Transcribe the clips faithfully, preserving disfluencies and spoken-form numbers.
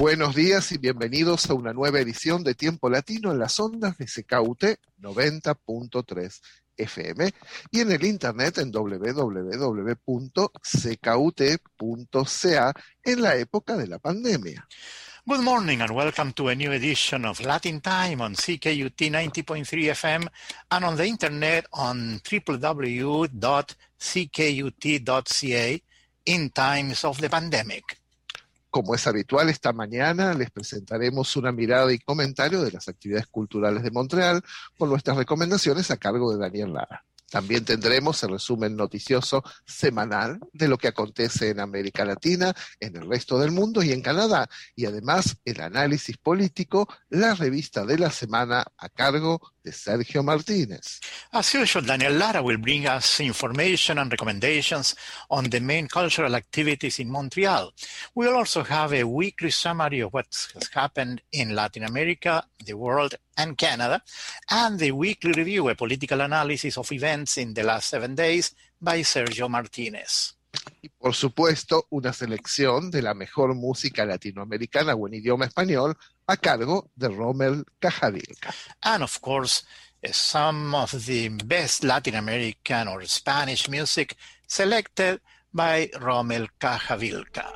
Buenos días y bienvenidos a una nueva edición de Tiempo Latino en las ondas de C K U T noventa punto tres F M y en el internet en doble u doble u doble u punto c k u t punto c a en la época de la pandemia. Good morning and welcome to a new edition of Latin Time on C K U T ninety point three F M and on the internet on w w w dot c k u t dot c a in times of the pandemic. Como es habitual, esta mañana les presentaremos una mirada y comentario de las actividades culturales de Montreal con nuestras recomendaciones a cargo de Daniel Lara. También tendremos el resumen noticioso semanal de lo que acontece en América Latina, en el resto del mundo y en Canadá. Y además el análisis político, la revista de la semana a cargo de Sergio Martínez. As usual, Daniel Lara will bring us information and recommendations on the main cultural activities in Montreal. We'll also have a weekly summary of what has happened in Latin America, the world, and Canada, and the weekly review, a political analysis of events in the last seven days by Sergio Martínez. Y por supuesto, una selección de la mejor música latinoamericana o en idioma español a cargo de Rommel Cajavilca. And of course, uh, some of the best Latin American or Spanish music selected by Rommel Cajavilca.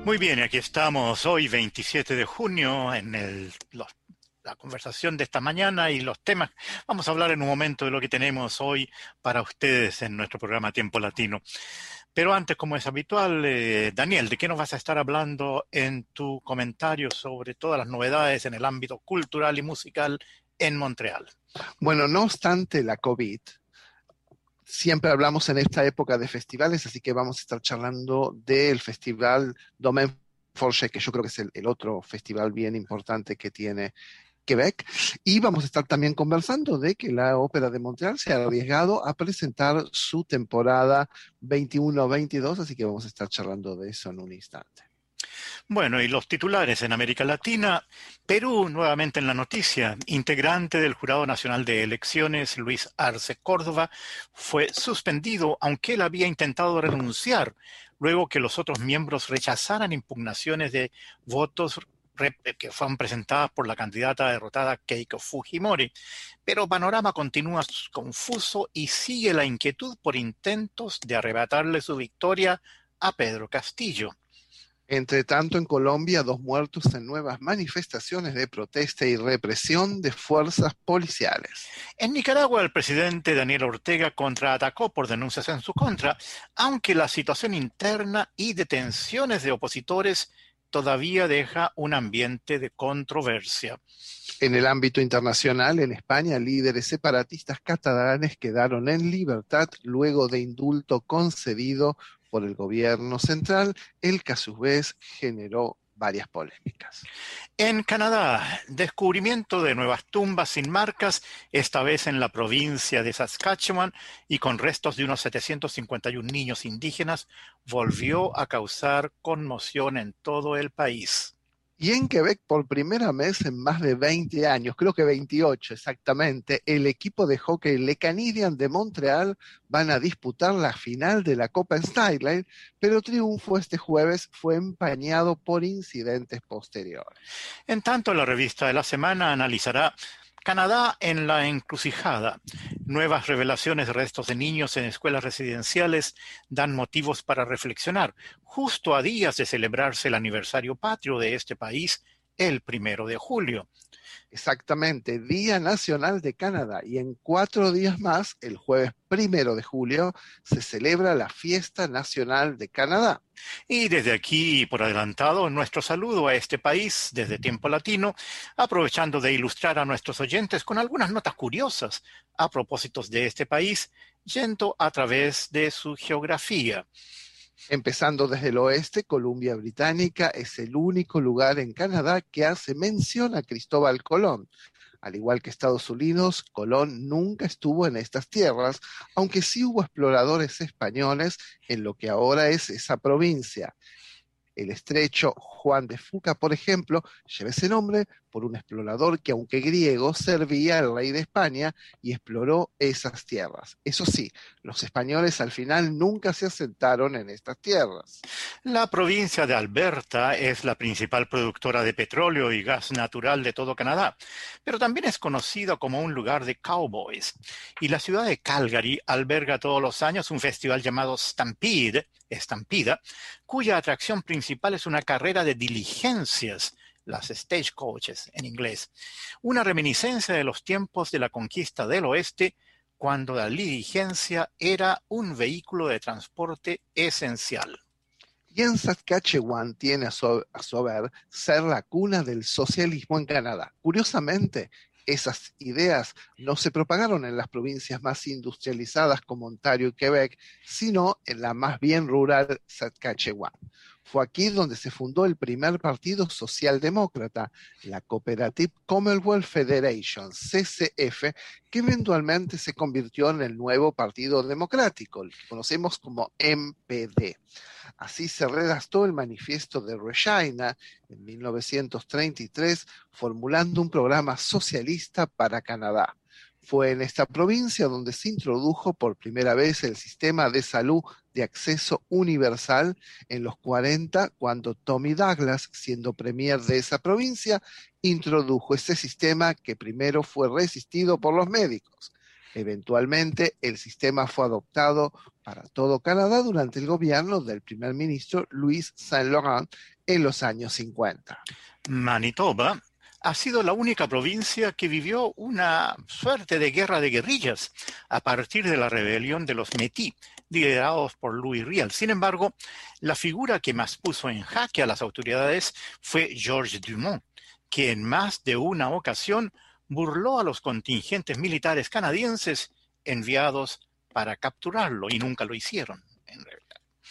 Muy bien, aquí estamos hoy, veintisiete de junio, en el, los, la conversación de esta mañana y los temas. Vamos a hablar en un momento de lo que tenemos hoy para ustedes en nuestro programa Tiempo Latino. Pero antes, como es habitual, eh, Daniel, ¿de qué nos vas a estar hablando en tu comentario sobre todas las novedades en el ámbito cultural y musical en Montreal? Bueno, no obstante la COVID, siempre hablamos en esta época de festivales, así que vamos a estar charlando del festival Domaine Forget, que yo creo que es el, el otro festival bien importante que tiene Quebec, y vamos a estar también conversando de que la Ópera de Montreal se ha arriesgado a presentar su temporada veintiuno veintidós, así que vamos a estar charlando de eso en un instante. Bueno, y los titulares en América Latina. Perú, nuevamente en la noticia. Integrante del Jurado Nacional de Elecciones, Luis Arce Córdoba, fue suspendido, aunque él había intentado renunciar, luego que los otros miembros rechazaran impugnaciones de votos que fueron presentadas por la candidata derrotada Keiko Fujimori. Pero Panorama continúa confuso y sigue la inquietud por intentos de arrebatarle su victoria a Pedro Castillo. Entre tanto, en Colombia, dos muertos en nuevas manifestaciones de protesta y represión de fuerzas policiales. En Nicaragua, el presidente Daniel Ortega contraatacó por denuncias en su contra, aunque la situación interna y detenciones de opositores todavía deja un ambiente de controversia. En el ámbito internacional, en España, líderes separatistas catalanes quedaron en libertad luego de indulto concedido por el gobierno central, el que a su vez generó varias polémicas. En Canadá, descubrimiento de nuevas tumbas sin marcas, esta vez en la provincia de Saskatchewan y con restos de unos setecientos cincuenta y uno niños indígenas, volvió a causar conmoción en todo el país. Y en Quebec, por primera vez en más de veinte años, creo que veintiocho exactamente, el equipo de hockey Le Canadiens de Montreal van a disputar la final de la Copa Stanley, pero el triunfo este jueves fue empañado por incidentes posteriores. En tanto, la revista de la semana analizará Canadá en la encrucijada. Nuevas revelaciones de restos de niños en escuelas residenciales dan motivos para reflexionar, justo a días de celebrarse el aniversario patrio de este país, el primero de julio. Exactamente, Día Nacional de Canadá, y en cuatro días más, el jueves primero de julio, se celebra la Fiesta Nacional de Canadá. Y desde aquí, por adelantado, nuestro saludo a este país desde Tiempo Latino, aprovechando de ilustrar a nuestros oyentes con algunas notas curiosas a propósito de este país, yendo a través de su geografía. Empezando desde el oeste, Columbia Británica es el único lugar en Canadá que hace mención a Cristóbal Colón. Al igual que Estados Unidos, Colón nunca estuvo en estas tierras, aunque sí hubo exploradores españoles en lo que ahora es esa provincia. El estrecho Juan de Fuca, por ejemplo, lleva ese nombre por un explorador que, aunque griego, servía al rey de España y exploró esas tierras. Eso sí, los españoles al final nunca se asentaron en estas tierras. La provincia de Alberta es la principal productora de petróleo y gas natural de todo Canadá, pero también es conocida como un lugar de cowboys. Y la ciudad de Calgary alberga todos los años un festival llamado Stampede, Estampida, cuya atracción principal es una carrera de diligencias, las stagecoaches en inglés, una reminiscencia de los tiempos de la conquista del oeste, cuando la diligencia era un vehículo de transporte esencial. Y en Saskatchewan tiene a su, a su haber ser la cuna del socialismo en Canadá. Curiosamente, esas ideas no se propagaron en las provincias más industrializadas como Ontario y Quebec, sino en la más bien rural Saskatchewan. Fue aquí donde se fundó el primer partido socialdemócrata, la Cooperative Commonwealth Federation, C C F, que eventualmente se convirtió en el nuevo Partido Democrático, el que conocemos como M P D. Así se redactó el manifiesto de Regina en mil novecientos treinta y tres, formulando un programa socialista para Canadá. Fue en esta provincia donde se introdujo por primera vez el sistema de salud de acceso universal en los cuarenta, cuando Tommy Douglas, siendo premier de esa provincia, introdujo ese sistema que primero fue resistido por los médicos. Eventualmente, el sistema fue adoptado para todo Canadá durante el gobierno del primer ministro Louis Saint-Laurent en los años cincuenta. Manitoba ha sido la única provincia que vivió una suerte de guerra de guerrillas a partir de la rebelión de los Métis, liderados por Louis Riel. Sin embargo, la figura que más puso en jaque a las autoridades fue Georges Dumont, que en más de una ocasión burló a los contingentes militares canadienses enviados para capturarlo, y nunca lo hicieron, en realidad.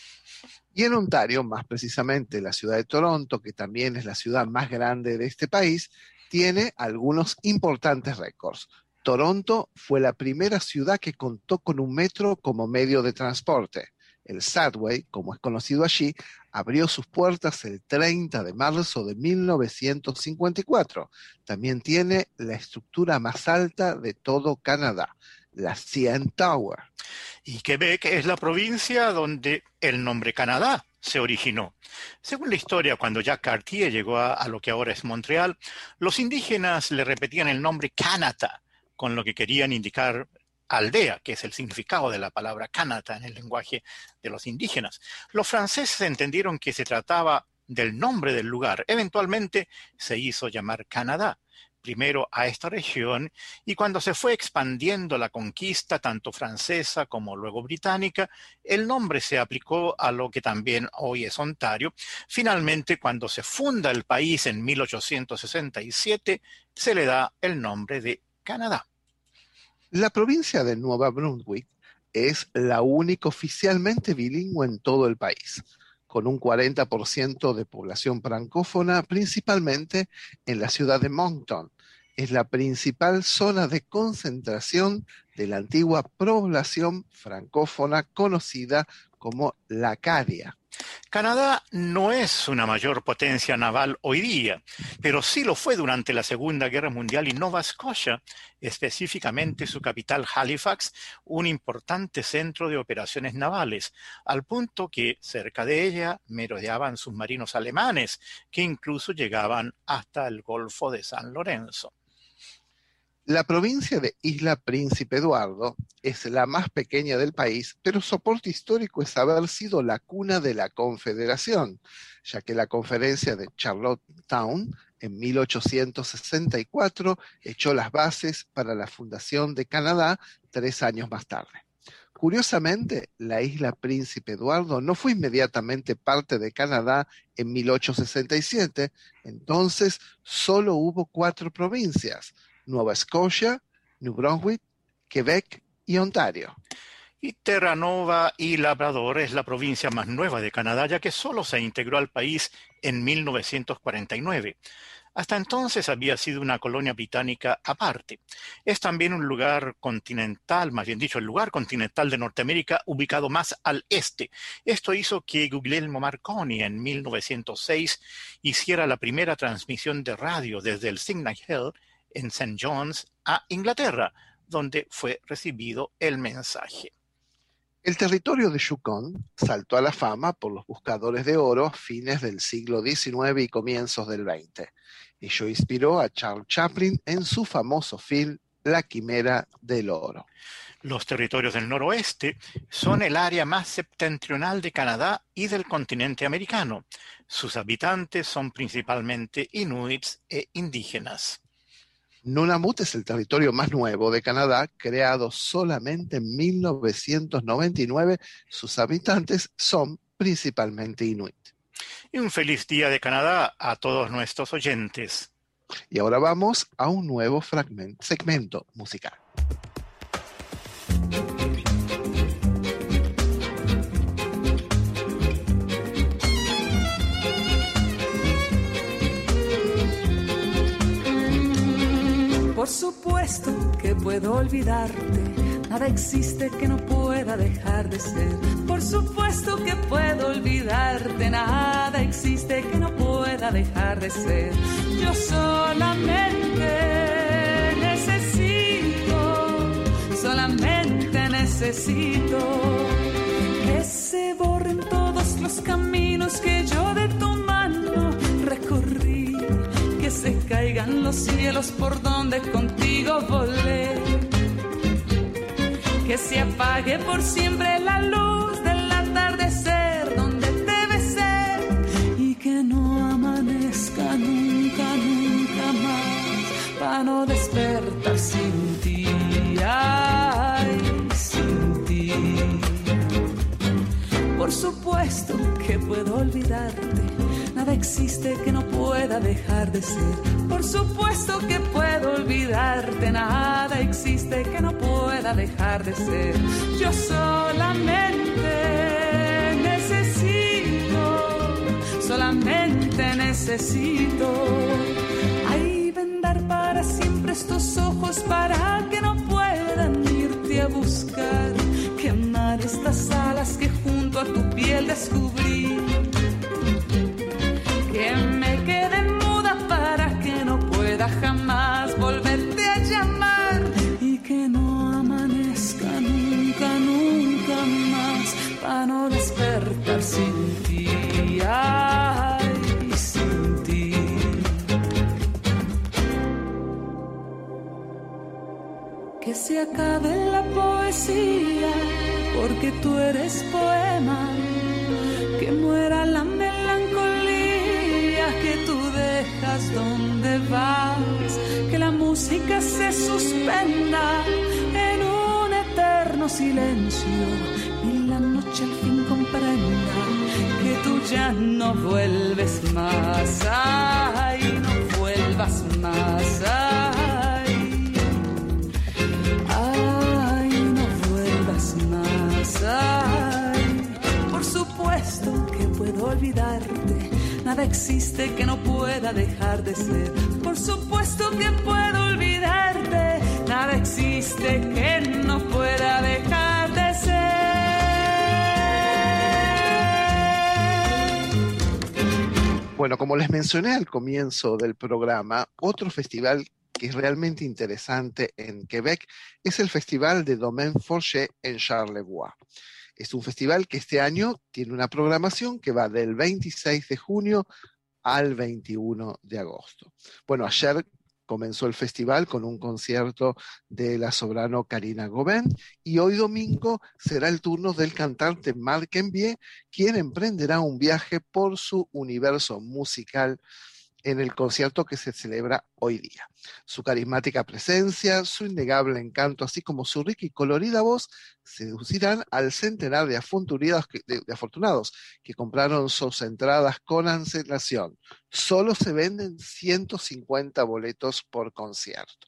Y en Ontario, más precisamente la ciudad de Toronto, que también es la ciudad más grande de este país, tiene algunos importantes récords. Toronto fue la primera ciudad que contó con un metro como medio de transporte. El Subway, como es conocido allí, abrió sus puertas el treinta de marzo de mil novecientos cincuenta y cuatro. También tiene la estructura más alta de todo Canadá, la C N Tower. Y Quebec es la provincia donde el nombre Canadá se originó. Según la historia, cuando Jacques Cartier llegó a, a lo que ahora es Montreal, los indígenas le repetían el nombre Canada, con lo que querían indicar aldea, que es el significado de la palabra Canada en el lenguaje de los indígenas. Los franceses entendieron que se trataba del nombre del lugar. Eventualmente se hizo llamar Canadá, primero a esta región, y cuando se fue expandiendo la conquista, tanto francesa como luego británica, el nombre se aplicó a lo que también hoy es Ontario. Finalmente, cuando se funda el país en mil ochocientos sesenta y siete, se le da el nombre de Canadá. La provincia de Nueva Brunswick es la única oficialmente bilingüe en todo el país, con un cuarenta por ciento de población francófona, principalmente en la ciudad de Moncton. Es la principal zona de concentración de la antigua población francófona conocida como la Acadia. Canadá no es una mayor potencia naval hoy día, pero sí lo fue durante la Segunda Guerra Mundial, y Nova Scotia, específicamente su capital Halifax, un importante centro de operaciones navales, al punto que cerca de ella merodeaban submarinos alemanes que incluso llegaban hasta el Golfo de San Lorenzo. La provincia de Isla Príncipe Eduardo es la más pequeña del país, pero su aporte histórico es haber sido la cuna de la Confederación, ya que la conferencia de Charlottetown en mil ochocientos sesenta y cuatro echó las bases para la fundación de Canadá tres años más tarde. Curiosamente, la Isla Príncipe Eduardo no fue inmediatamente parte de Canadá en mil ochocientos sesenta y siete, entonces solo hubo cuatro provincias: Nueva Escocia, New Brunswick, Quebec y Ontario. Y Terra Nova y Labrador es la provincia más nueva de Canadá, ya que solo se integró al país en mil novecientos cuarenta y nueve. Hasta entonces había sido una colonia británica aparte. Es también un lugar continental, más bien dicho, el lugar continental de Norteamérica ubicado más al este. Esto hizo que Guglielmo Marconi en mil novecientos seis hiciera la primera transmisión de radio desde el Signal Hill en Saint John's a Inglaterra, donde fue recibido el mensaje. El territorio de Yukon saltó a la fama por los buscadores de oro a fines del siglo diecinueve y comienzos del veinte. Ello inspiró a Charles Chaplin en su famoso film La Quimera del Oro. Los territorios del noroeste son el área más septentrional de Canadá y del continente americano. Sus habitantes son principalmente inuits e indígenas. Nunavut es el territorio más nuevo de Canadá, creado solamente en mil novecientos noventa y nueve. Sus habitantes son principalmente inuit. Y un feliz día de Canadá a todos nuestros oyentes. Y ahora vamos a un nuevo fragmento, segmento musical. Por supuesto que puedo olvidarte, nada existe que no pueda dejar de ser. Por supuesto que puedo olvidarte, nada existe que no pueda dejar de ser. Yo solamente necesito, solamente necesito que se borren todos los caminos que yo de tu mano recorrí, que se caigan los cielos por donde contigo volé. que se apague por siempre la luz del atardecer donde debe ser y que no amanezca nunca, nunca más para no despertar sin ti, ay, sin ti. Por supuesto que puedo olvidarte, nada existe que no pueda dejar de ser. Por supuesto que puedo olvidarte, nada existe que no pueda dejar de ser. Yo solamente necesito, solamente necesito, ay, vendar para siempre estos ojos para que no puedan irte a buscar, quemar estas alas que junto a tu piel descubrí, que me quede muda para que no pueda jamás volverte a llamar y que no amanezca nunca, nunca más para no despertar sin ti, ay, sin ti. Que se acabe la poesía porque tú eres poema, que muera la melancolía que tú dejas donde vas, que la música se suspenda en un eterno silencio y la noche al fin comprenda que tú ya no vuelves más, ay, no vuelvas más, ay, ay, no vuelvas más, ay. Por supuesto que puedo olvidarte, nada existe que no pueda dejar de ser. Por supuesto que puedo olvidarte, nada existe que no pueda dejar de ser. Bueno, como les mencioné al comienzo del programa, otro festival que es realmente interesante en Quebec es el Festival de Domaine Forget en Charlevoix. Es un festival que este año tiene una programación que va del veintiséis de junio al veintiuno de agosto. Bueno, ayer comenzó el festival con un concierto de la soprano Karina Gauvin y hoy domingo será el turno del cantante Marc Envié, quien emprenderá un viaje por su universo musical en el concierto que se celebra hoy día. Su carismática presencia, su innegable encanto, así como su rica y colorida voz, seducirán al centenar de afortunados que, de, de afortunados que compraron sus entradas con antelación. Solo se venden ciento cincuenta boletos por concierto.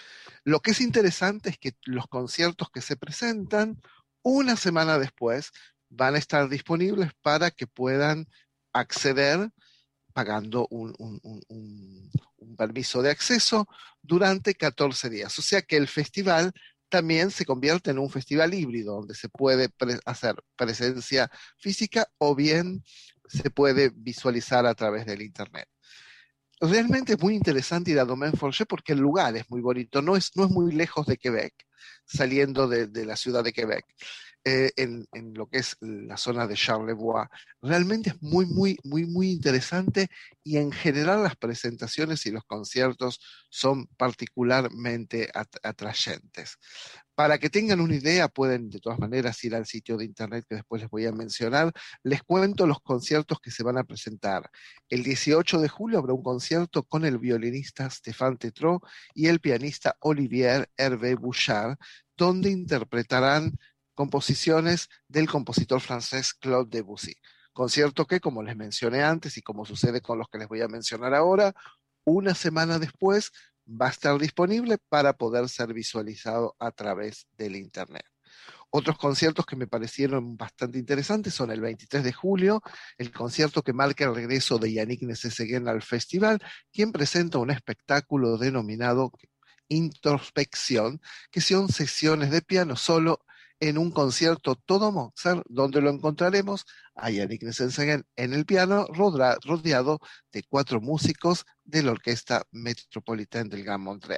Lo que es interesante es que los conciertos que se presentan una semana después van a estar disponibles para que puedan acceder pagando un, un, un, un permiso de acceso durante catorce días. O sea que el festival también se convierte en un festival híbrido, donde se puede pre- hacer presencia física o bien se puede visualizar a través del internet. Realmente es muy interesante ir a Domaine Forget porque el lugar es muy bonito, no es, no es muy lejos de Quebec, saliendo de, de la ciudad de Quebec. Eh, en, en lo que es la zona de Charlevoix. Realmente es muy, muy, muy, muy interesante y en general las presentaciones y los conciertos son particularmente at- atrayentes. Para que tengan una idea, pueden de todas maneras ir al sitio de internet que después les voy a mencionar. Les cuento los conciertos que se van a presentar. El dieciocho de julio habrá un concierto con el violinista Stéphane Tétrault y el pianista Olivier Hervé Bouchard, donde interpretarán composiciones del compositor francés Claude Debussy. Concierto que, como les mencioné antes y como sucede con los que les voy a mencionar ahora, una semana después va a estar disponible para poder ser visualizado a través del internet. Otros conciertos que me parecieron bastante interesantes son el veintitrés de julio, el concierto que marca el regreso de Yannick Nézet-Séguin al festival, quien presenta un espectáculo denominado Introspección, que son sesiones de piano solo en un concierto todo Mozart, donde lo encontraremos a Yannick Nézet-Séguin en el piano, rodeado de cuatro músicos de la Orquesta Metropolitaine del Gran Montreal.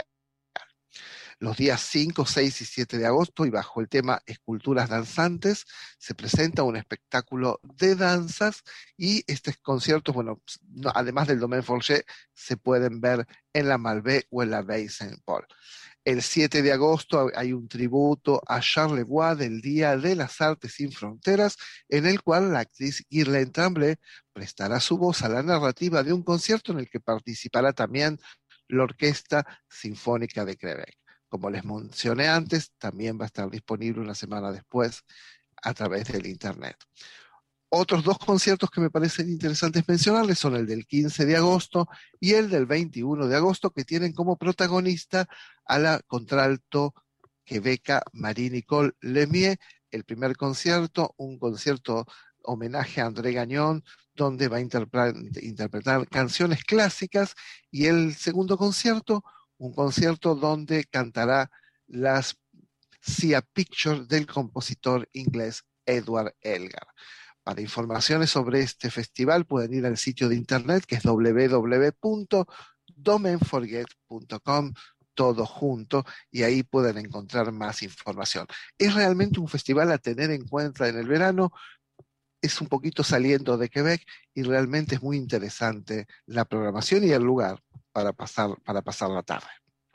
Los días cinco, seis y siete de agosto, y bajo el tema Esculturas Danzantes, se presenta un espectáculo de danzas, y estos conciertos, bueno, no, además del Domaine Forget, se pueden ver en la Malbaie o en la Baie Saint-Paul. El siete de agosto hay un tributo a Charlevoix del Día de las Artes Sin Fronteras, en el cual la actriz Ghislaine Tremblay prestará su voz a la narrativa de un concierto en el que participará también la Orquesta Sinfónica de Quebec. Como les mencioné antes, también va a estar disponible una semana después a través del internet. Otros dos conciertos que me parecen interesantes mencionarles son el del quince de agosto y el del veintiuno de agosto, que tienen como protagonista a la contralto quebeca Marie-Nicole Lemieux. El primer concierto, un concierto homenaje a André Gagnon, donde va a interpretar, interpretar canciones clásicas, y el segundo concierto, un concierto donde cantará las Sia Pictures del compositor inglés Edward Elgar. Para informaciones sobre este festival pueden ir al sitio de internet, que es doble u doble u doble u punto domain forget punto com, todo junto, y ahí pueden encontrar más información. Es realmente un festival a tener en cuenta en el verano. Es un poquito saliendo de Quebec y realmente es muy interesante la programación y el lugar para pasar, para pasar la tarde.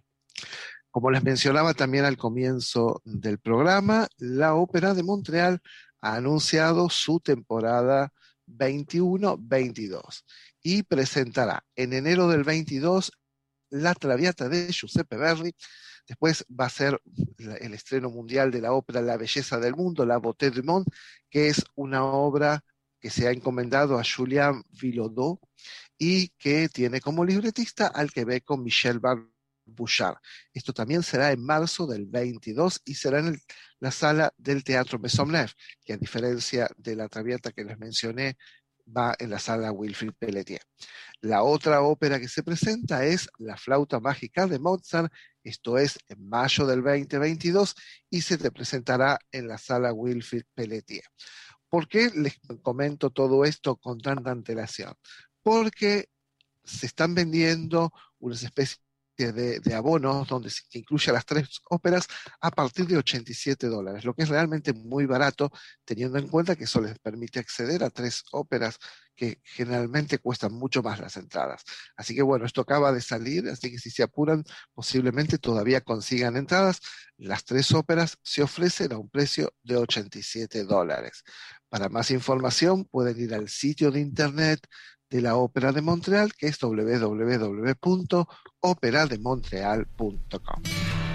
Como les mencionaba también al comienzo del programa, la Ópera de Montreal ha anunciado su temporada veintiuno veintidós y presentará en enero del veintidós La Traviata de Giuseppe Verdi. Después va a ser el estreno mundial de la ópera La Belleza del Mundo, La Beauté du Monde, que es una obra que se ha encomendado a Julien Villaudot y que tiene como libretista al quebeco Michel Bouchard. Esto también será en marzo del veintidós y será en el, la sala del Teatro Maisonneuve, que a diferencia de la Traviata que les mencioné, va en la sala Wilfrid Pelletier. La otra ópera que se presenta es La Flauta Mágica de Mozart. Esto es en mayo del veinte veintidós y se te presentará en la sala Wilfrid Pelletier. ¿Por qué les comento todo esto con tanta antelación? Porque se están vendiendo unas especies De, de abonos donde se, que incluye las tres óperas a partir de ochenta y siete dólares, lo que es realmente muy barato, teniendo en cuenta que eso les permite acceder a tres óperas que generalmente cuestan mucho más las entradas. Así que bueno, esto acaba de salir, así que si se apuran, posiblemente todavía consigan entradas. Las tres óperas se ofrecen a un precio de ochenta y siete dólares. Para más información pueden ir al sitio de internet de la Ópera de Montreal, que es doble u doble u doble u punto ópera de montreal punto com.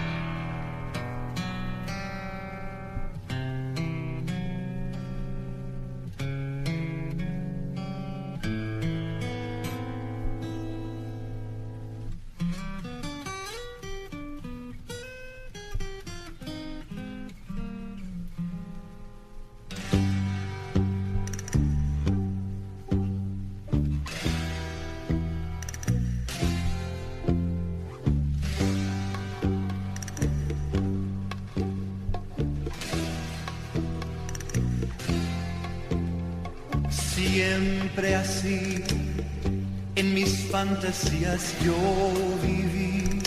Siempre así, en mis fantasías yo viví,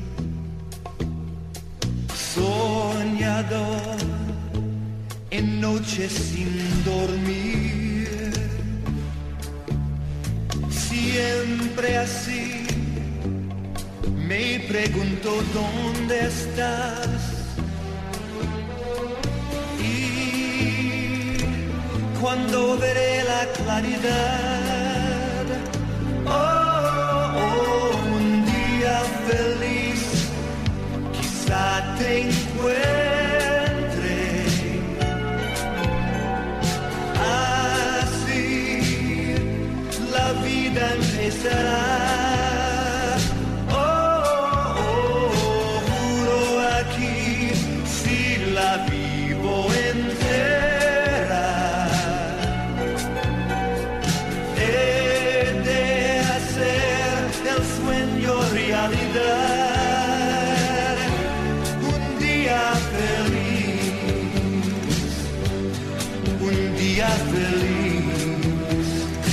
soñador, en noches sin dormir. Siempre así, me pregunto dónde estás. Cuando veré la claridad, oh, oh, un día feliz, quizá te encuentre. Así la vida empezará. Oh, oh, oh, juro aquí, si la vivo entera. Un día feliz, un día feliz.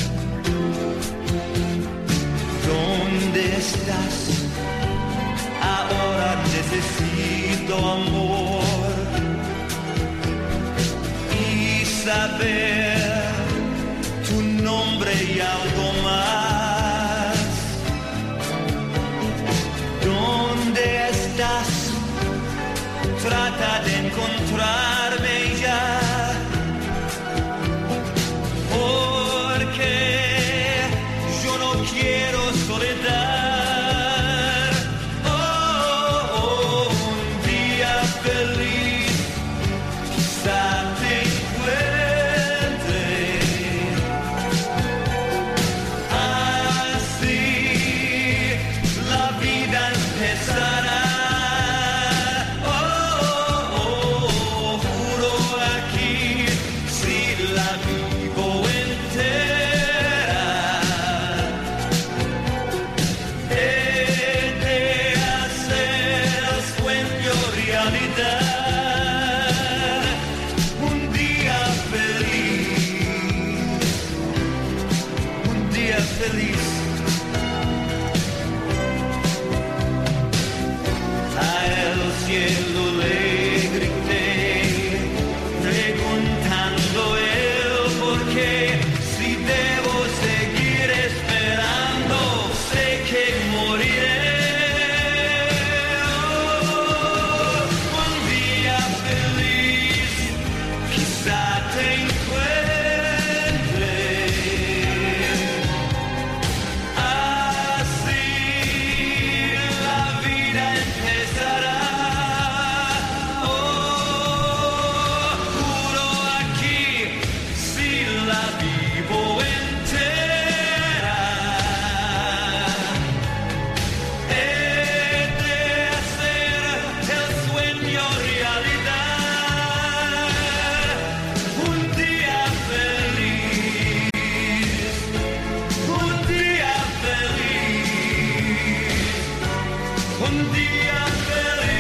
¿Dónde estás? Ahora necesito amor y saber tu nombre y algo más. ¿Dónde estás? feliz. A el cielo le grité, preguntando el por qué. Si debo seguir esperando, sé que moriré. Oh, un día feliz, quizá te encuentre. Así la vida empezará. Oh, juro aquí, si la vivo entera, he de hacer el sueño realidad. Un día feliz, un día feliz, un día feliz.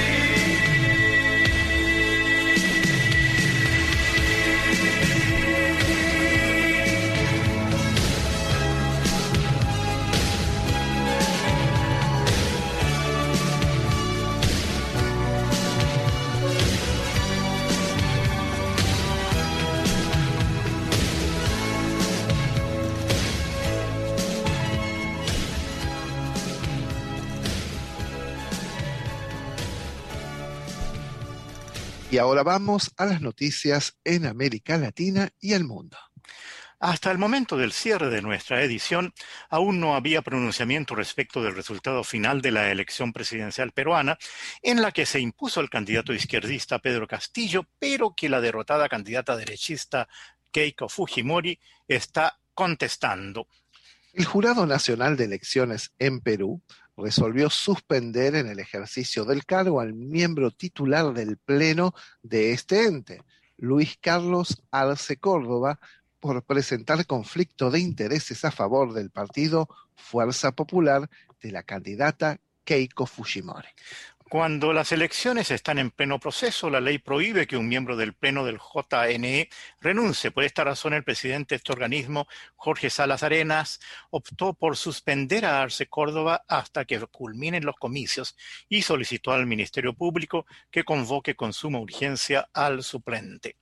Y ahora vamos a las noticias en América Latina y el mundo. Hasta el momento del cierre de nuestra edición, aún no había pronunciamiento respecto del resultado final de la elección presidencial peruana, en la que se impuso el candidato izquierdista Pedro Castillo, pero que la derrotada candidata derechista Keiko Fujimori está contestando. El Jurado Nacional de Elecciones en Perú resolvió suspender en el ejercicio del cargo al miembro titular del Pleno de este ente, Luis Carlos Arce Córdoba, por presentar conflicto de intereses a favor del partido Fuerza Popular de la candidata Keiko Fujimori. Cuando las elecciones están en pleno proceso, la ley prohíbe que un miembro del Pleno del J N E renuncie. Por esta razón, el presidente de este organismo, Jorge Salas Arenas, optó por suspender a Arce Córdoba hasta que culminen los comicios y solicitó al Ministerio Público que convoque con suma urgencia al suplente.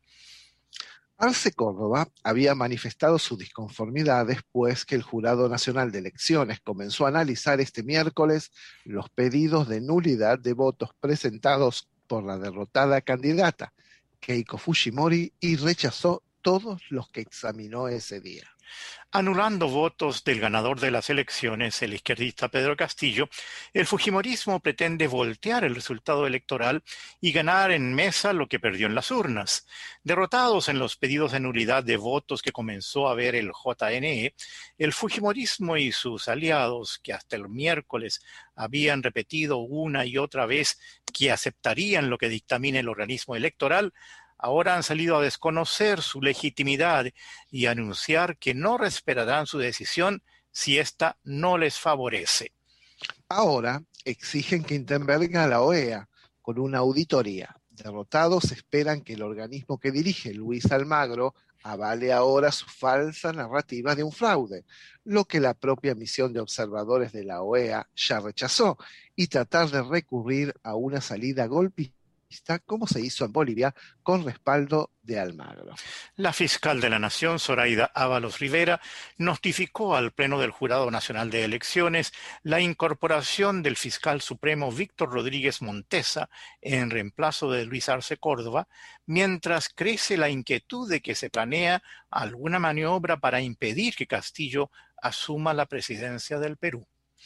Arce Córdoba había manifestado su disconformidad después que el Jurado Nacional de Elecciones comenzó a analizar este miércoles los pedidos de nulidad de votos presentados por la derrotada candidata, Keiko Fujimori, y rechazó todos los que examinó ese día. Anulando votos del ganador de las elecciones, el izquierdista Pedro Castillo, el fujimorismo pretende voltear el resultado electoral y ganar en mesa lo que perdió en las urnas. Derrotados en los pedidos de nulidad de votos que comenzó a ver el J N E, el fujimorismo y sus aliados, que hasta el miércoles habían repetido una y otra vez que aceptarían lo que dictamine el organismo electoral, ahora han salido a desconocer su legitimidad y a anunciar que no respetarán su decisión si ésta no les favorece. Ahora exigen que intervenga la O E A con una auditoría. Derrotados esperan que el organismo que dirige Luis Almagro avale ahora su falsa narrativa de un fraude, lo que la propia misión de observadores de la O E A ya rechazó, y tratar de recurrir a una salida golpista, como se hizo en Bolivia, con respaldo de Almagro. La fiscal de la Nación, Zoraida Ábalos Rivera, notificó al Pleno del Jurado Nacional de Elecciones la incorporación del fiscal supremo Víctor Rodríguez Montesa en reemplazo de Luis Arce Córdoba, mientras crece la inquietud de que se planea alguna maniobra para impedir que Castillo asuma la presidencia del Perú.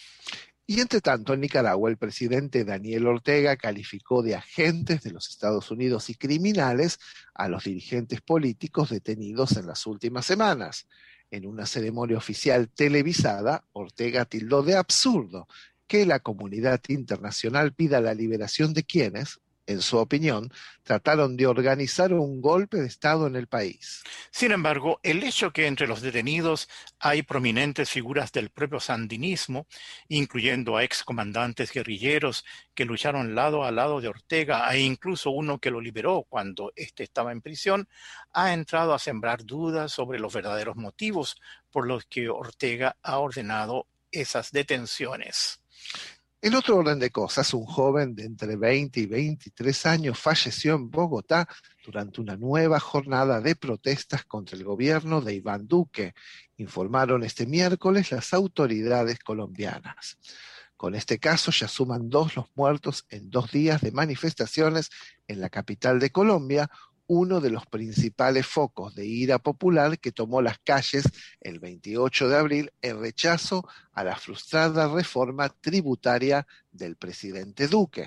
Y entre tanto, en Nicaragua, el presidente Daniel Ortega calificó de agentes de los Estados Unidos y criminales a los dirigentes políticos detenidos en las últimas semanas. En una ceremonia oficial televisada, Ortega tildó de absurdo que la comunidad internacional pida la liberación de quienes, en su opinión, trataron de organizar un golpe de Estado en el país. Sin embargo, el hecho que entre los detenidos hay prominentes figuras del propio sandinismo, incluyendo a excomandantes guerrilleros que lucharon lado a lado de Ortega e incluso uno que lo liberó cuando éste estaba en prisión, ha entrado a sembrar dudas sobre los verdaderos motivos por los que Ortega ha ordenado esas detenciones. En otro orden de cosas, un joven de entre veinte y veintitrés años falleció en Bogotá durante una nueva jornada de protestas contra el gobierno de Iván Duque, informaron este miércoles las autoridades colombianas. Con este caso ya suman dos los muertos en dos días de manifestaciones en la capital de Colombia, uno de los principales focos de ira popular que tomó las calles el veintiocho de abril en rechazo a la frustrada reforma tributaria del presidente Duque.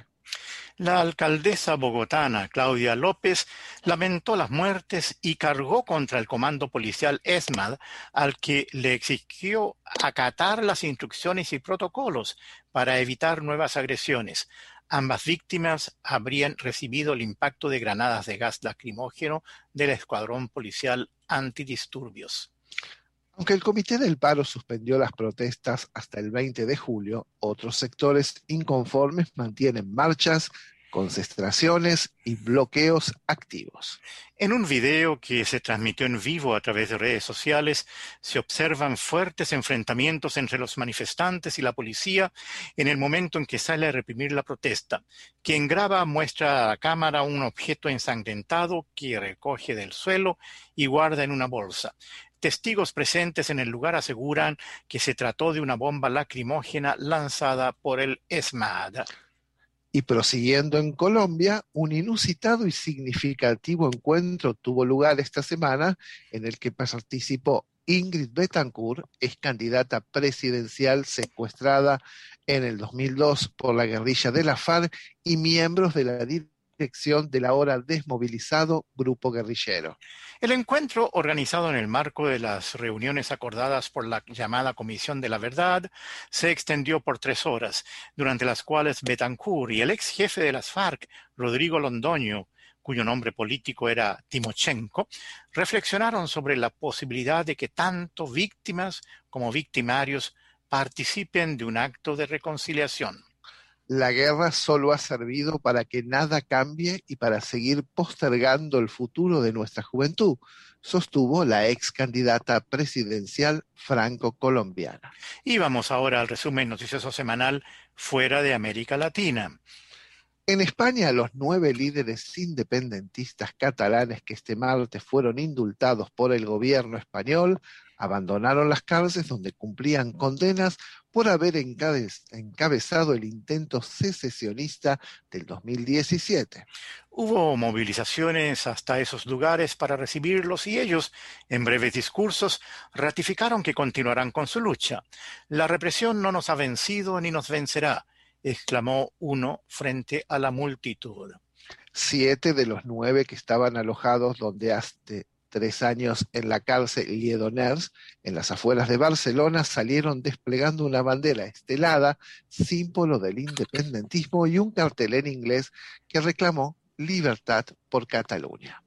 La alcaldesa bogotana, Claudia López, lamentó las muertes y cargó contra el comando policial ESMAD, al que le exigió acatar las instrucciones y protocolos para evitar nuevas agresiones. Ambas víctimas habrían recibido el impacto de granadas de gas lacrimógeno del escuadrón policial antidisturbios. Aunque el Comité del Paro suspendió las protestas hasta el veinte de julio, otros sectores inconformes mantienen marchas, concentraciones y bloqueos activos. En un video que se transmitió en vivo a través de redes sociales, se observan fuertes enfrentamientos entre los manifestantes y la policía en el momento en que sale a reprimir la protesta. Quien graba muestra a la cámara un objeto ensangrentado que recoge del suelo y guarda en una bolsa. Testigos presentes en el lugar aseguran que se trató de una bomba lacrimógena lanzada por el ESMAD. Y prosiguiendo en Colombia, un inusitado y significativo encuentro tuvo lugar esta semana en el que participó Ingrid Betancourt, ex candidata presidencial secuestrada en el dos mil dos por la guerrilla de la FARC y miembros de la dirección del ahora desmovilizado grupo guerrillero. El encuentro, organizado en el marco de las reuniones acordadas por la llamada Comisión de la Verdad, se extendió por tres horas, durante las cuales Betancourt y el ex jefe de las FARC, Rodrigo Londoño, cuyo nombre político era Timochenko, reflexionaron sobre la posibilidad de que tanto víctimas como victimarios participen de un acto de reconciliación. La guerra solo ha servido para que nada cambie y para seguir postergando el futuro de nuestra juventud, sostuvo la ex candidata presidencial franco-colombiana. Y vamos ahora al resumen noticioso semanal fuera de América Latina. En España, los nueve líderes independentistas catalanes que este martes fueron indultados por el gobierno español abandonaron las cárceles donde cumplían condenas por haber encabezado el intento secesionista del dos mil diecisiete. Hubo movilizaciones hasta esos lugares para recibirlos y ellos, en breves discursos, ratificaron que continuarán con su lucha. La represión no nos ha vencido ni nos vencerá, exclamó uno frente a la multitud. Siete de los nueve que estaban alojados donde hace tres años en la cárcel Lledoners, en las afueras de Barcelona, salieron desplegando una bandera estelada, símbolo del independentismo, y un cartel en inglés que reclamó libertad por Cataluña.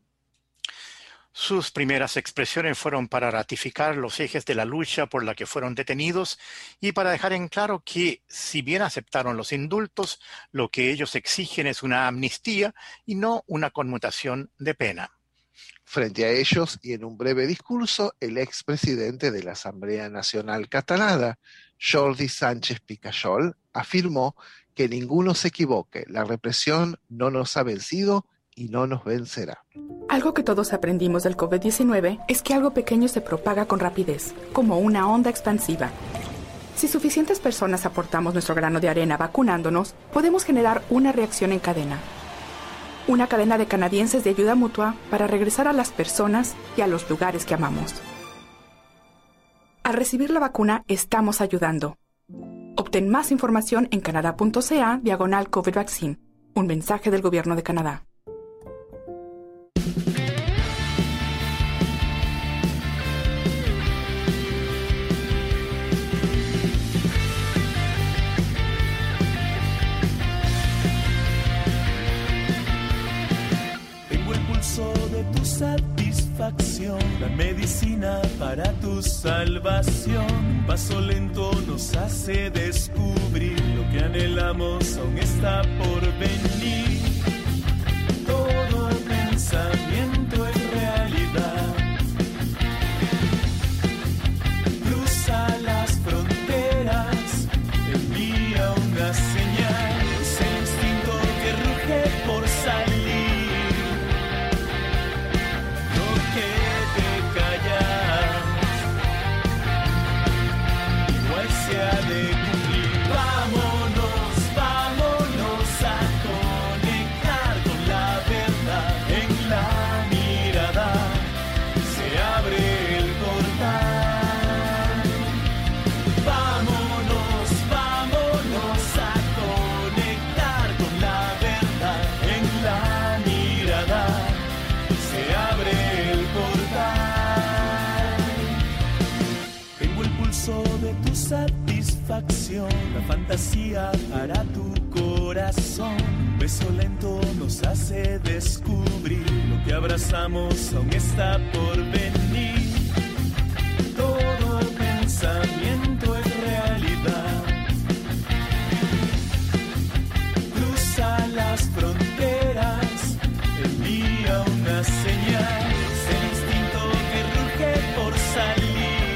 Sus primeras expresiones fueron para ratificar los ejes de la lucha por la que fueron detenidos y para dejar en claro que, si bien aceptaron los indultos, lo que ellos exigen es una amnistía y no una conmutación de pena. Frente a ellos, y en un breve discurso, el expresidente de la Asamblea Nacional Catalana, Jordi Sánchez Picayol, afirmó que ninguno se equivoque, la represión no nos ha vencido y no nos vencerá. Algo que todos aprendimos del COVID diecinueve es que algo pequeño se propaga con rapidez, como una onda expansiva. Si suficientes personas aportamos nuestro grano de arena vacunándonos, podemos generar una reacción en cadena. Una cadena de canadienses de ayuda mutua para regresar a las personas y a los lugares que amamos. Al recibir la vacuna, estamos ayudando. Obtén más información en canadá.ca diagonal COVID Vaccine. Un mensaje del Gobierno de Canadá. tu salvación. Un paso lento nos hace descubrir lo que anhelamos aún está por venir. Todo pensamiento es realidad. Cruza las fronteras, envía una señal. Es el instinto que ruge por salir. No quede callar, igual se ha de cumplir. Vámonos, vámonos a conectar con la verdad. En la mirada se abre el portal. Vámonos, vámonos a conectar con la verdad. En la mirada se abre el portal. Tengo el pulso de tu satisfacción, la fantasía hará tu corazón. Un beso lento nos hace descubrir lo que abrazamos aún está por venir. Todo pensamiento es realidad. Cruza las fronteras, envía una señal. Es el instinto que ruge por salir.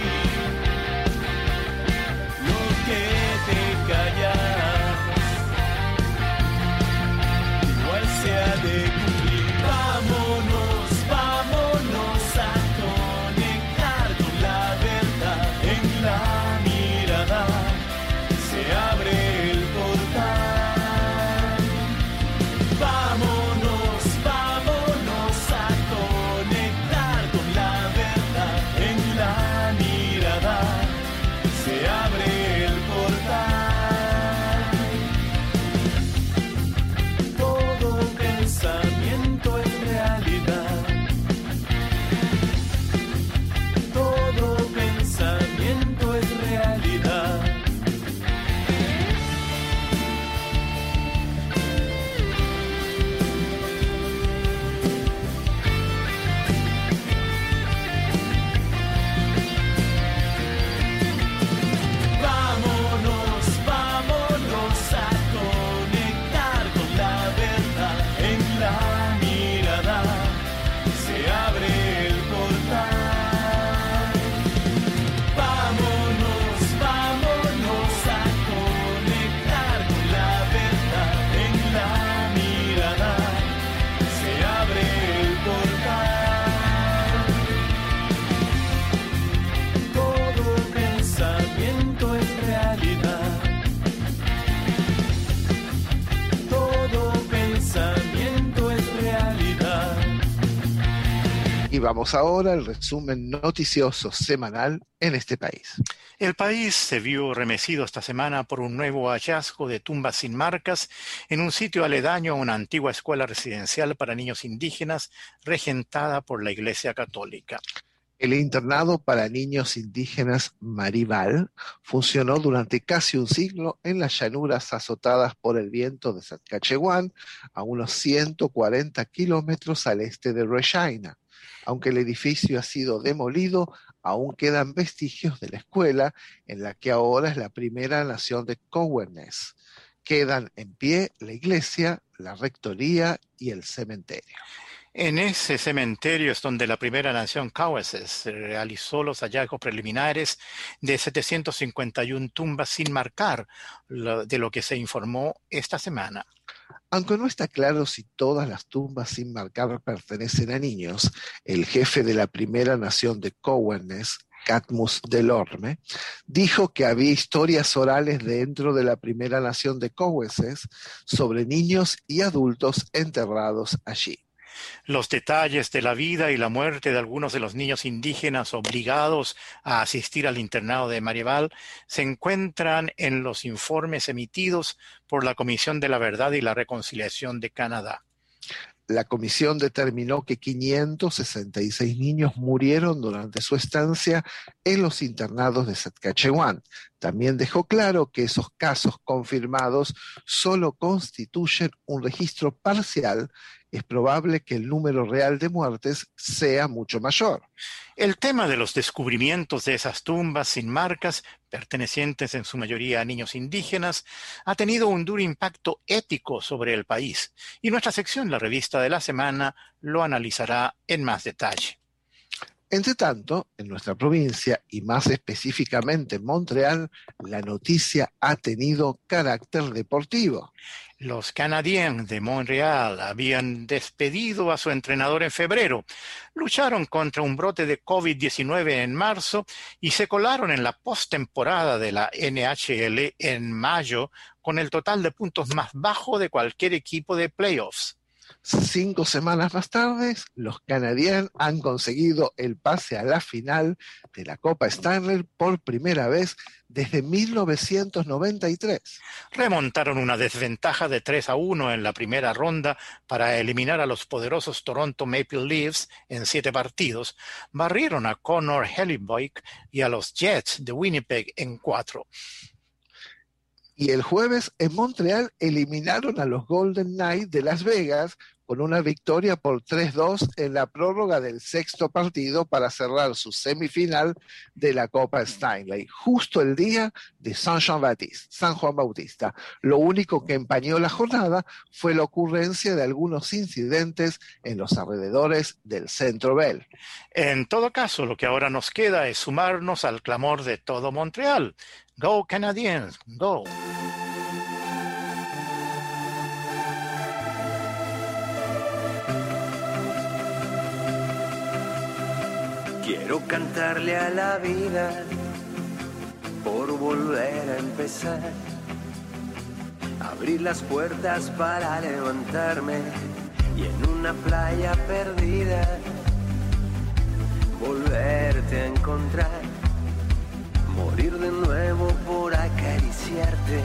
No quede callar, igual se ha de cumplir. Vámonos, vámonos a conectar con la verdad. En la mirada se abre el portal. Vámonos, vámonos a conectar con la verdad. En la mirada se abre el portal. Todo pensamiento es realidad. Todo pensamiento es realidad. Vámonos, vámonos a conectar con la verdad. En la mirada se abre el portal. Vámonos, vámonos a conectar con la verdad. En la mirada se abre el portal. Todo pensamiento es realidad. Todo pensamiento es realidad. Y vamos ahora al resumen noticioso semanal en este país. El país se vio remecido esta semana por un nuevo hallazgo de tumbas sin marcas en un sitio aledaño a una antigua escuela residencial para niños indígenas regentada por la Iglesia Católica. El internado para niños indígenas Maribal funcionó durante casi un siglo en las llanuras azotadas por el viento de Saskatchewan, a unos ciento cuarenta kilómetros al este de Regina. Aunque el edificio ha sido demolido, aún quedan vestigios de la escuela, en la que ahora es la primera nación de Cowessess. Quedan en pie la iglesia, la rectoría y el cementerio. En ese cementerio es donde la primera nación Cowessess realizó los hallazgos preliminares de setecientas cincuenta y una tumbas sin marcar, de lo que se informó esta semana. Aunque no está claro si todas las tumbas sin marcar pertenecen a niños, el jefe de la primera nación de Cowessess, Cadmus Delorme, dijo que había historias orales dentro de la primera nación de Cowessess sobre niños y adultos enterrados allí. Los detalles de la vida y la muerte de algunos de los niños indígenas obligados a asistir al internado de Maribal se encuentran en los informes emitidos por la Comisión de la Verdad y la Reconciliación de Canadá. La comisión determinó que quinientos sesenta y seis niños murieron durante su estancia en los internados de Saskatchewan, También dejó claro que esos casos confirmados solo constituyen un registro parcial. Es probable que el número real de muertes sea mucho mayor. El tema de los descubrimientos de esas tumbas sin marcas, pertenecientes en su mayoría a niños indígenas, ha tenido un duro impacto ético sobre el país, y nuestra sección, la revista de la semana, lo analizará en más detalle. Entre tanto, en nuestra provincia, y más específicamente en Montreal, la noticia ha tenido carácter deportivo. Los Canadiens de Montreal habían despedido a su entrenador en febrero, lucharon contra un brote de COVID diecinueve en marzo y se colaron en la postemporada de la N H L en mayo con el total de puntos más bajo de cualquier equipo de playoffs. Cinco semanas más tarde, los Canadiens han conseguido el pase a la final de la Copa Stanley por primera vez desde mil novecientos noventa y tres. Remontaron una desventaja de tres a uno en la primera ronda para eliminar a los poderosos Toronto Maple Leafs en siete partidos, barrieron a Connor Hellebuyck y a los Jets de Winnipeg en cuatro. Y el jueves en Montreal eliminaron a los Golden Knights de Las Vegas con una victoria por tres dos en la prórroga del sexto partido para cerrar su semifinal de la Copa Stanley, justo el día de San Jean Baptiste, San Juan Bautista. Lo único que empañó la jornada fue la ocurrencia de algunos incidentes en los alrededores del Centro Bell. En todo caso, lo que ahora nos queda es sumarnos al clamor de todo Montreal. Go Canadiens, go! Quiero cantarle a la vida por volver a empezar, abrir las puertas para levantarme y en una playa perdida volverte a encontrar, morir de nuevo por acariciarte.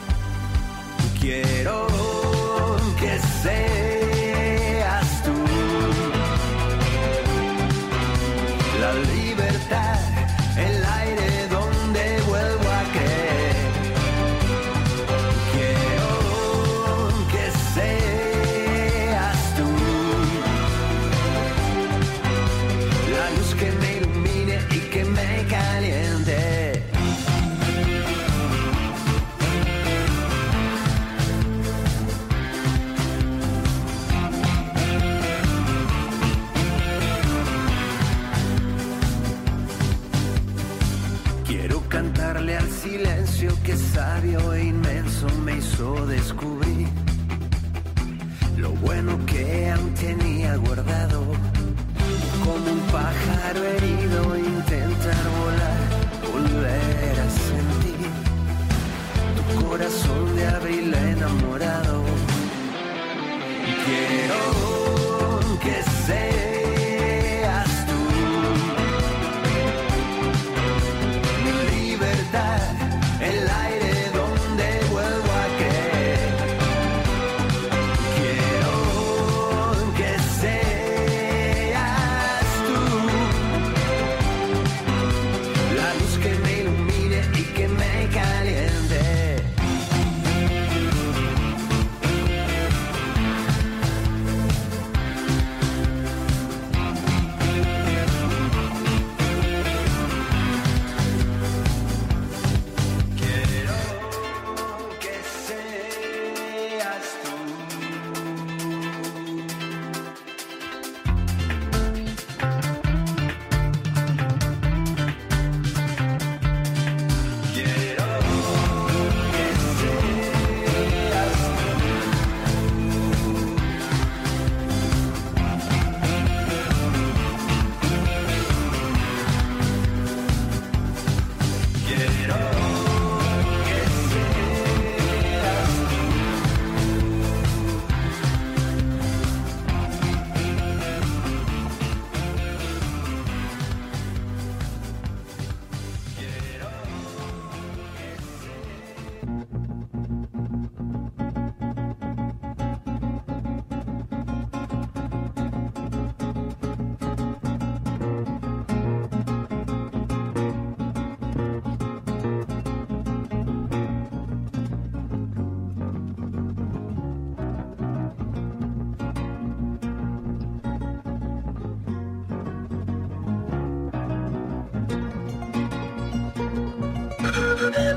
Quiero que seas tú la libertad, el aire donde vuelvo a creer. Quiero que seas tú la luz que me ilumine y que me caliente. Cantarle al silencio que sabio e inmenso me hizo descubrir lo bueno que aún tenía guardado. Como un pájaro herido intentar volar, volver a sentir tu corazón de abril enamorado. Quiero que seas el aire donde vuelvo a creer. Quiero que seas tú la luz que me ilumine y que me caliente.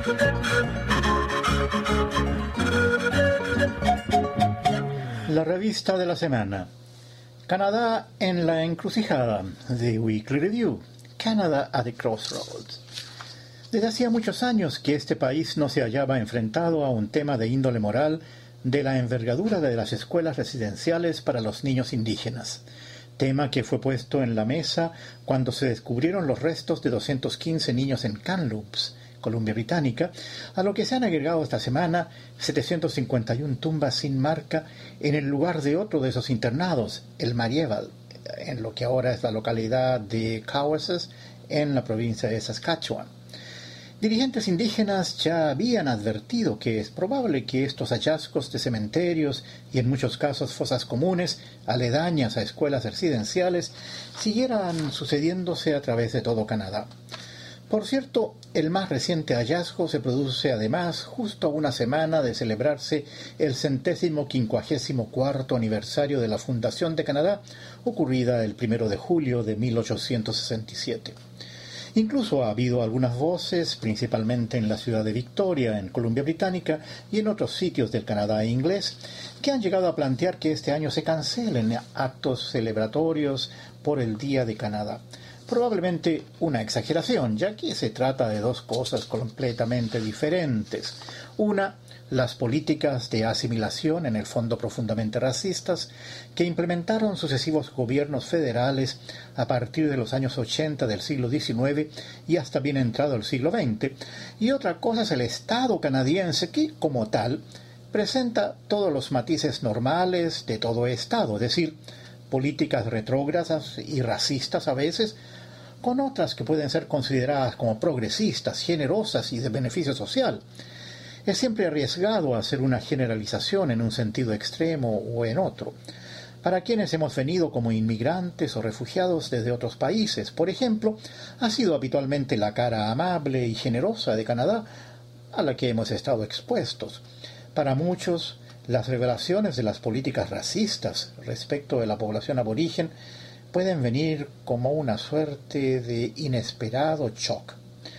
La revista de la semana. Canadá en la encrucijada. The Weekly Review. Canada at the Crossroads. Desde hacía muchos años que este país no se hallaba enfrentado a un tema de índole moral de la envergadura de las escuelas residenciales para los niños indígenas. Tema que fue puesto en la mesa cuando se descubrieron los restos de doscientos quince niños en Kamloops, Columbia Británica, a lo que se han agregado esta semana setecientas cincuenta y una tumbas sin marca en el lugar de otro de esos internados, el Marieval, en lo que ahora es la localidad de Cowessess, en la provincia de Saskatchewan. Dirigentes indígenas ya habían advertido que es probable que estos hallazgos de cementerios y en muchos casos fosas comunes aledañas a escuelas residenciales siguieran sucediéndose a través de todo Canadá. Por cierto, el más reciente hallazgo se produce además justo a una semana de celebrarse el centésimo quincuagésimo cuarto aniversario de la fundación de Canadá, ocurrida el primero de julio de mil ochocientos sesenta y siete. Incluso ha habido algunas voces, principalmente en la ciudad de Victoria, en Columbia Británica, y en otros sitios del Canadá inglés, que han llegado a plantear que este año se cancelen actos celebratorios por el Día de Canadá. Probablemente una exageración, ya que se trata de dos cosas completamente diferentes. Una, las políticas de asimilación, en el fondo profundamente racistas, que implementaron sucesivos gobiernos federales a partir de los años ochenta del siglo diecinueve y hasta bien entrado el siglo veinte. Y otra cosa es el Estado canadiense que, como tal, presenta todos los matices normales de todo Estado, es decir, políticas retrógradas y racistas a veces, con otras que pueden ser consideradas como progresistas, generosas y de beneficio social. Es siempre arriesgado hacer una generalización en un sentido extremo o en otro. Para quienes hemos venido como inmigrantes o refugiados desde otros países, por ejemplo, ha sido habitualmente la cara amable y generosa de Canadá a la que hemos estado expuestos. Para muchos, las revelaciones de las políticas racistas respecto de la población aborigen pueden venir como una suerte de inesperado shock.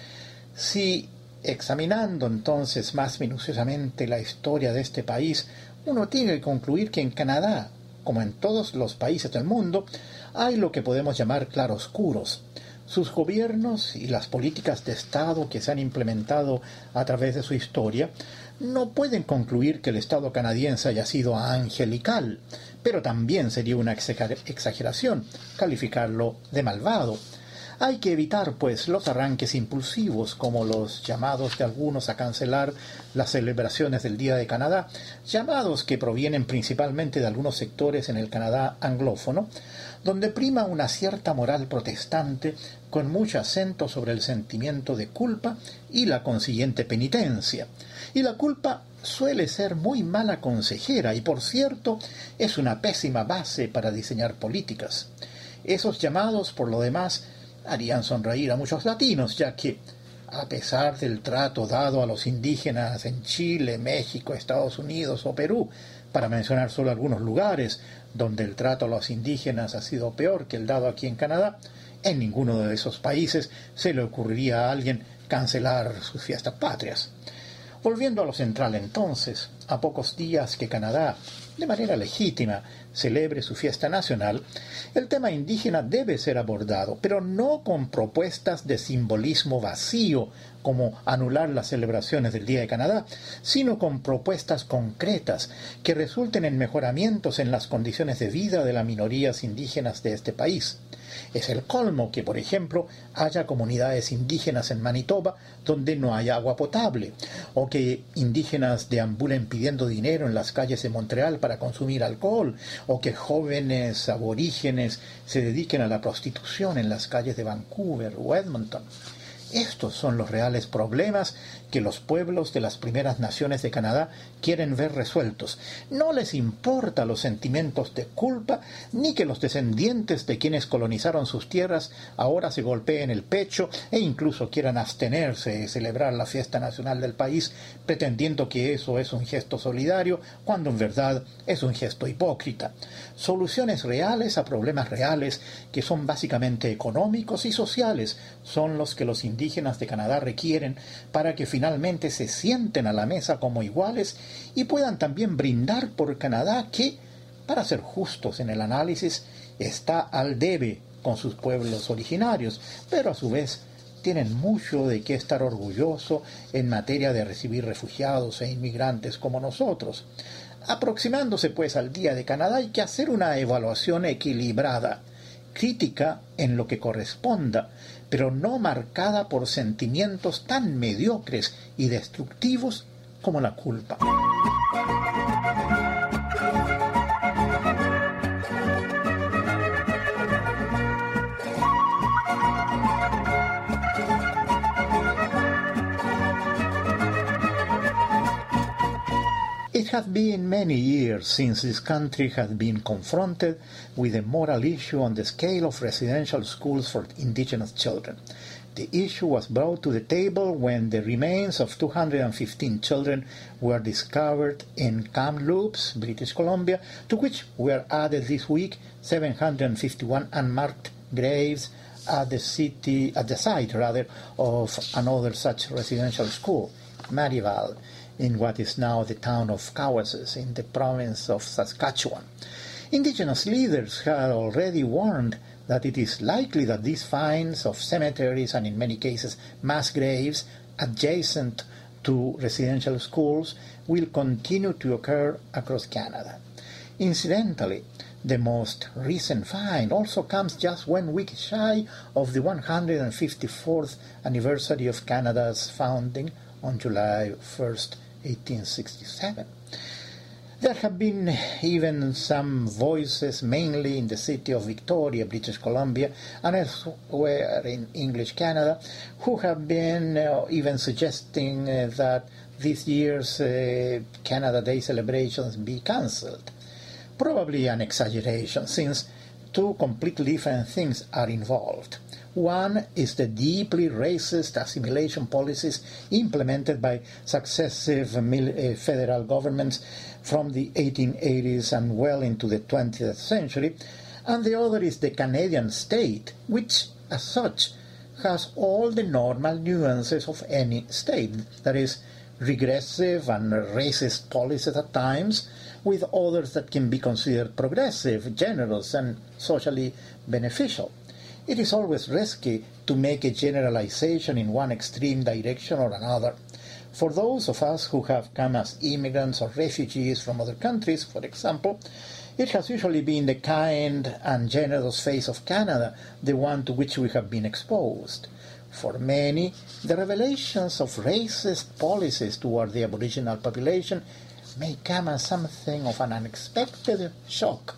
Si, examinando entonces más minuciosamente la historia de este país, uno tiene que concluir que en Canadá, como en todos los países del mundo, hay lo que podemos llamar claroscuros. Sus gobiernos y las políticas de Estado que se han implementado a través de su historia no pueden concluir que el Estado canadiense haya sido angelical, pero también sería una exageración calificarlo de malvado. Hay que evitar, pues, los arranques impulsivos, como los llamados de algunos a cancelar las celebraciones del Día de Canadá, llamados que provienen principalmente de algunos sectores en el Canadá anglófono, donde prima una cierta moral protestante con mucho acento sobre el sentimiento de culpa y la consiguiente penitencia. Y la culpa suele ser muy mala consejera y, por cierto, es una pésima base para diseñar políticas. Esos llamados, por lo demás, harían sonreír a muchos latinos, ya que, a pesar del trato dado a los indígenas en Chile, México, Estados Unidos o Perú, para mencionar solo algunos lugares donde el trato a los indígenas ha sido peor que el dado aquí en Canadá, en ninguno de esos países se le ocurriría a alguien cancelar sus fiestas patrias. Volviendo a lo central entonces, a pocos días que Canadá, de manera legítima, celebre su fiesta nacional, el tema indígena debe ser abordado, pero no con propuestas de simbolismo vacío, como anular las celebraciones del Día de Canadá, sino con propuestas concretas que resulten en mejoramientos en las condiciones de vida de las minorías indígenas de este país. Es el colmo que, por ejemplo, haya comunidades indígenas en Manitoba donde no hay agua potable, o que indígenas deambulen pidiendo dinero en las calles de Montreal para consumir alcohol, o que jóvenes aborígenes se dediquen a la prostitución en las calles de Vancouver o Edmonton. Estos son los reales problemas que los pueblos de las primeras naciones de Canadá quieren ver resueltos. No les importa los sentimientos de culpa, ni que los descendientes de quienes colonizaron sus tierras ahora se golpeen el pecho e incluso quieran abstenerse de celebrar la fiesta nacional del país, pretendiendo que eso es un gesto solidario, cuando en verdad es un gesto hipócrita. Soluciones reales a problemas reales, que son básicamente económicos y sociales, son los que los indígenas indígenas de Canadá requieren para que finalmente se sienten a la mesa como iguales y puedan también brindar por Canadá que, para ser justos en el análisis, está al debe con sus pueblos originarios, pero a su vez tienen mucho de qué estar orgulloso en materia de recibir refugiados e inmigrantes como nosotros. Aproximándose pues al Día de Canadá hay que hacer una evaluación equilibrada, crítica en lo que corresponda, pero no marcada por sentimientos tan mediocres y destructivos como la culpa. It has been many years since this country has been confronted with a moral issue on the scale of residential schools for indigenous children. The issue was brought to the table when the remains of two hundred fifteen children were discovered in Kamloops, British Columbia, to which were added this week seven hundred fifty-one unmarked graves at the city, at the site rather, of another such residential school, Marival, in what is now the town of Cowessess in the province of Saskatchewan. Indigenous leaders had already warned that it is likely that these finds of cemeteries and in many cases mass graves adjacent to residential schools will continue to occur across Canada. Incidentally, the most recent find also comes just one week shy of the one hundred fifty-fourth anniversary of Canada's founding on July first, eighteen sixty-seven. There have been even some voices, mainly in the city of Victoria, British Columbia, and elsewhere in English Canada, who have been uh, even suggesting uh, that this year's uh, Canada Day celebrations be cancelled. Probably an exaggeration, since two completely different things are involved. One is the deeply racist assimilation policies implemented by successive mil- uh, federal governments from the eighteen eighties and well into the twentieth century, and the other is the Canadian state, which, as such, has all the normal nuances of any state, that is, regressive and racist policies at times, with others that can be considered progressive, generous, and socially beneficial. It is always risky to make a generalization in one extreme direction or another. For those of us who have come as immigrants or refugees from other countries, for example, it has usually been the kind and generous face of Canada, the one to which we have been exposed. For many, the revelations of racist policies toward the Aboriginal population may come as something of an unexpected shock.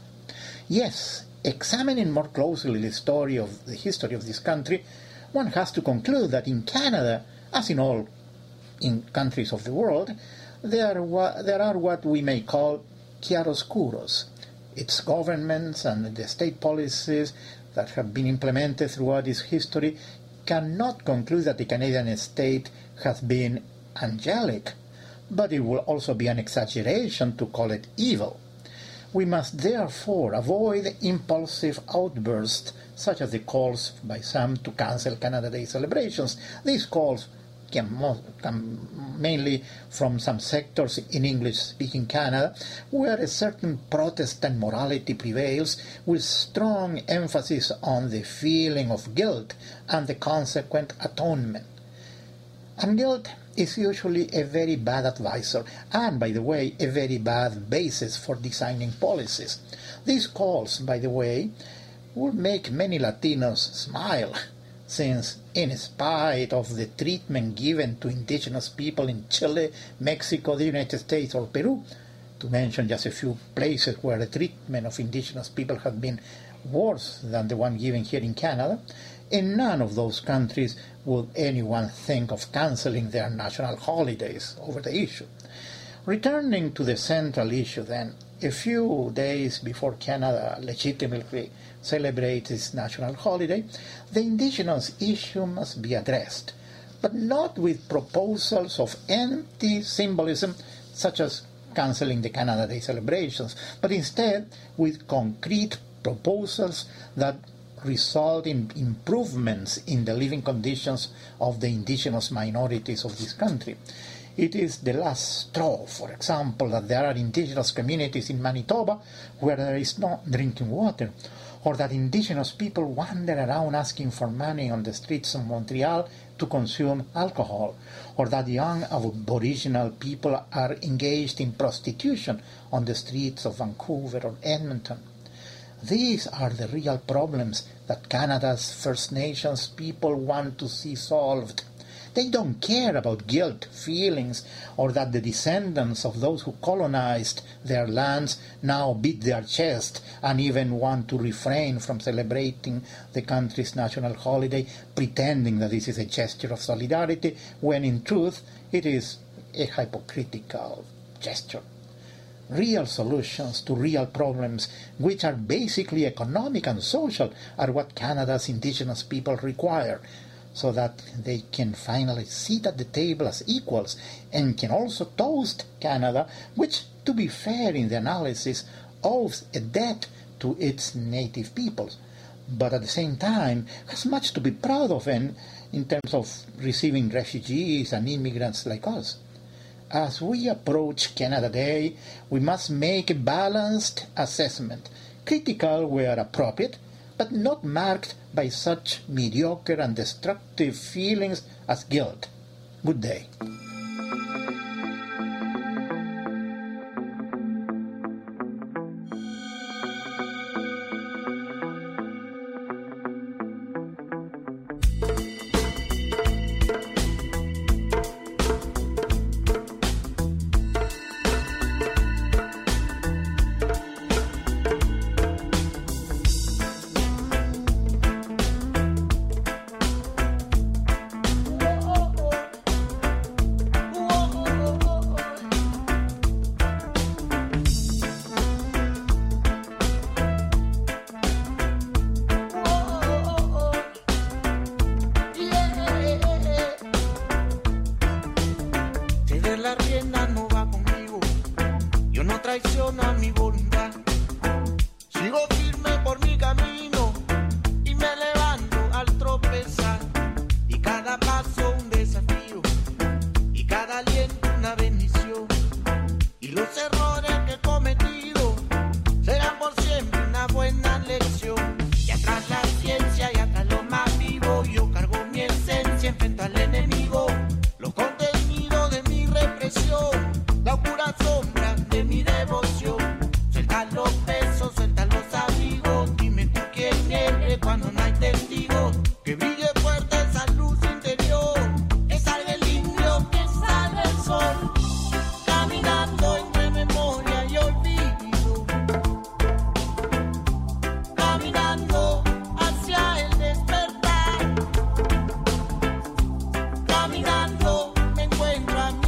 Yes, examining more closely the story of the history of this country, one has to conclude that in Canada, as in all in countries of the world, there are, there are what we may call chiaroscuros. Its governments and the state policies that have been implemented throughout its history cannot conclude that the Canadian state has been angelic, but it will also be an exaggeration to call it evil. We must therefore avoid impulsive outbursts such as the calls by some to cancel Canada Day celebrations. These calls come, come mainly from some sectors in English-speaking Canada, where a certain Protestant morality prevails, with strong emphasis on the feeling of guilt and the consequent atonement. And guilt is usually a very bad advisor, and, by the way, a very bad basis for designing policies. These calls, by the way, will make many Latinos smile, since, in spite of the treatment given to indigenous people in Chile, Mexico, the United States, or Peru, to mention just a few places where the treatment of indigenous people has been worse than the one given here in Canada, in none of those countries would anyone think of cancelling their national holidays over the issue. Returning to the central issue then, a few days before Canada legitimately celebrates its national holiday, the indigenous issue must be addressed, but not with proposals of empty symbolism such as cancelling the Canada Day celebrations, but instead with concrete proposals that result in improvements in the living conditions of the indigenous minorities of this country. It is the last straw, for example, that there are indigenous communities in Manitoba where there is no drinking water, or that indigenous people wander around asking for money on the streets of Montreal to consume alcohol, or that young Aboriginal people are engaged in prostitution on the streets of Vancouver or Edmonton. These are the real problems that Canada's First Nations people want to see solved. They don't care about guilt feelings or that the descendants of those who colonized their lands now beat their chest and even want to refrain from celebrating the country's national holiday, pretending that this is a gesture of solidarity, when in truth it is a hypocritical gesture. Real solutions to real problems, which are basically economic and social, are what Canada's Indigenous people require, so that they can finally sit at the table as equals and can also toast Canada, which, to be fair in the analysis, owes a debt to its native peoples, but at the same time has much to be proud of in, in terms of receiving refugees and immigrants like us. As we approach Canada Day, we must make a balanced assessment, critical where appropriate, but not marked by such mediocre and destructive feelings as guilt. Good day. La rienda no va conmigo, yo no traiciono a mi voluntad.